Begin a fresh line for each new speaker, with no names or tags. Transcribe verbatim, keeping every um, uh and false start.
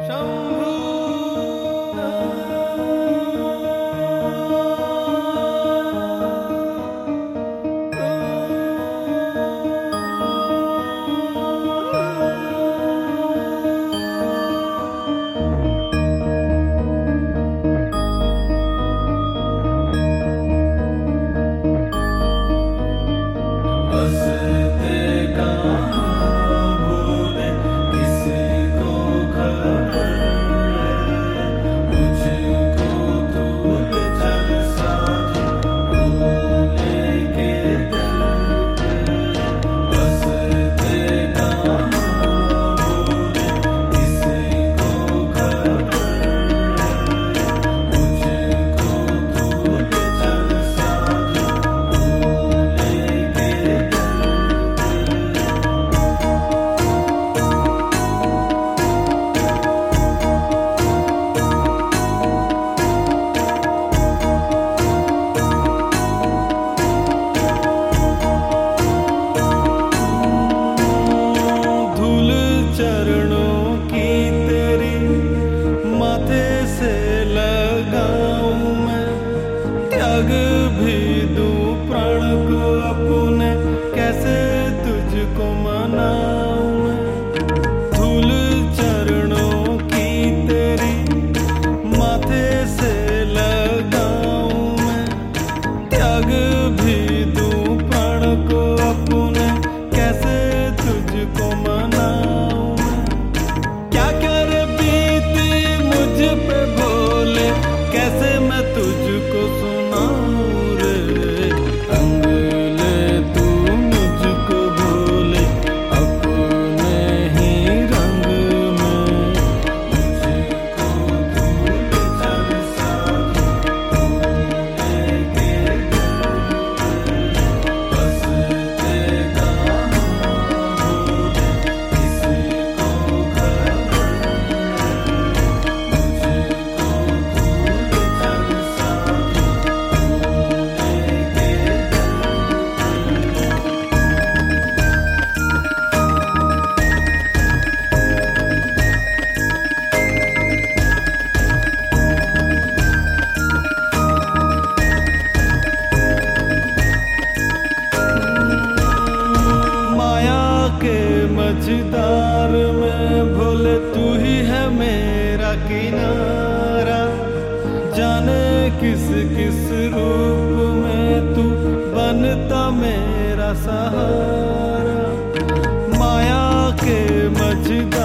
त्याग भी दूं प्राण को अपने, कैसे तुझको मनाऊं मैं। धूल चरणों की तेरी माथे से लगाऊं मैं, त्याग भी दूं प्राण को अपने, कैसे तुझको मनाऊं मैं। क्या कर बीती मुझ पे भोले, कैसे मैं तुझको सुनाऊं रे। रंग ले तू मुझको भोले अपने ही रंग में, मुझको भूल चल साथी भूले के बस तेरा भोले किसी को खबर, मुझको भूल चल साथी भूले के माया के मझधार में भोले तू ही है मेरा किनारा। जाने किस किस रूप में तू बनता मेरा सहारा। माया के मझधार